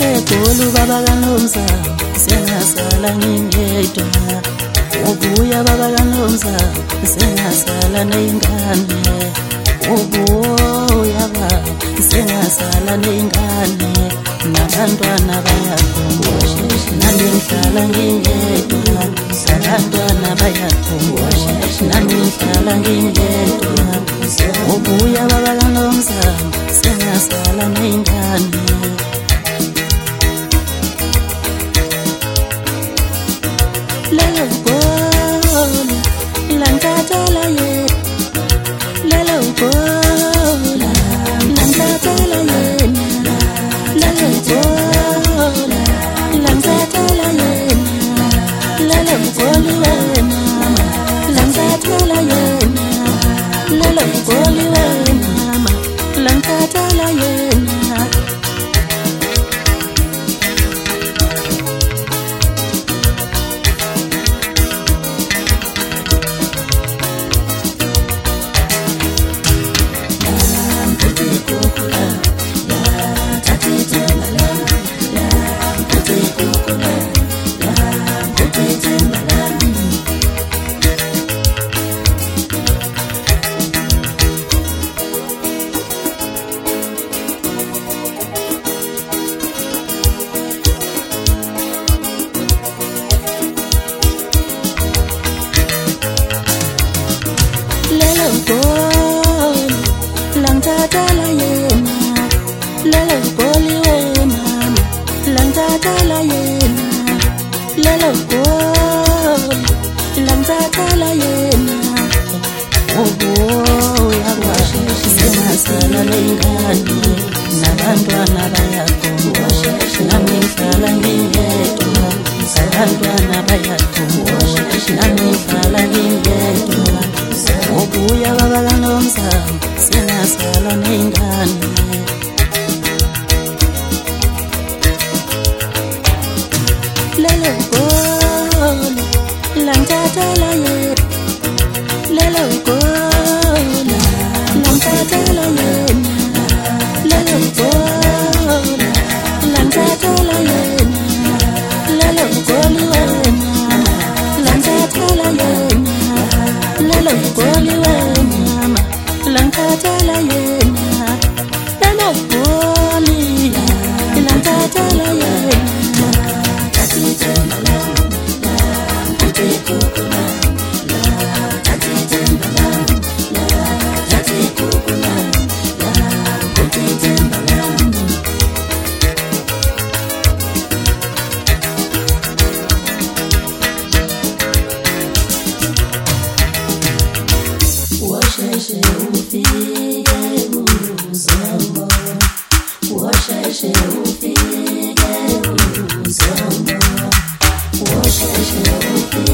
segolu baba kaNomsa sengasala ngingedwa ubuya baba kaNomsa sengasala nengane ubuya baba sengasala nengane nabantwana bayakhomba nami ngihlala ngingedwa abantwana bayakhomba nami ngihlala ngingedwa ubuya baba kaNomsa sengasala nengane lelo gola lantatala ye lelo gola lantatala ye lelo gola lantatala ye lelo goli we mama lantatala ye lelo goli we mama lantatala ye lantatala yena lelo goli we mama lantatala yena lelo goli lantatala yena ubuya baba sengasala nengane nabantwana bayakhomba nami ngihlala ngingedwa abantwana bayakhomba nami ngihlala ngingedwa ubuya baba kaNomsa sengasala nengane lelo gola lantatala ye lelo gola lantatala ye lelo gola lantatala ye lelo goli we mama lantatala ye lelo goli we mama lantatala yena lelo goli lantatala yena tatite malam la tate kokula la tatite malam la tate kokula la tatite malam washeshe ufike uzombo washeshe ufike uzombo washeshe ufike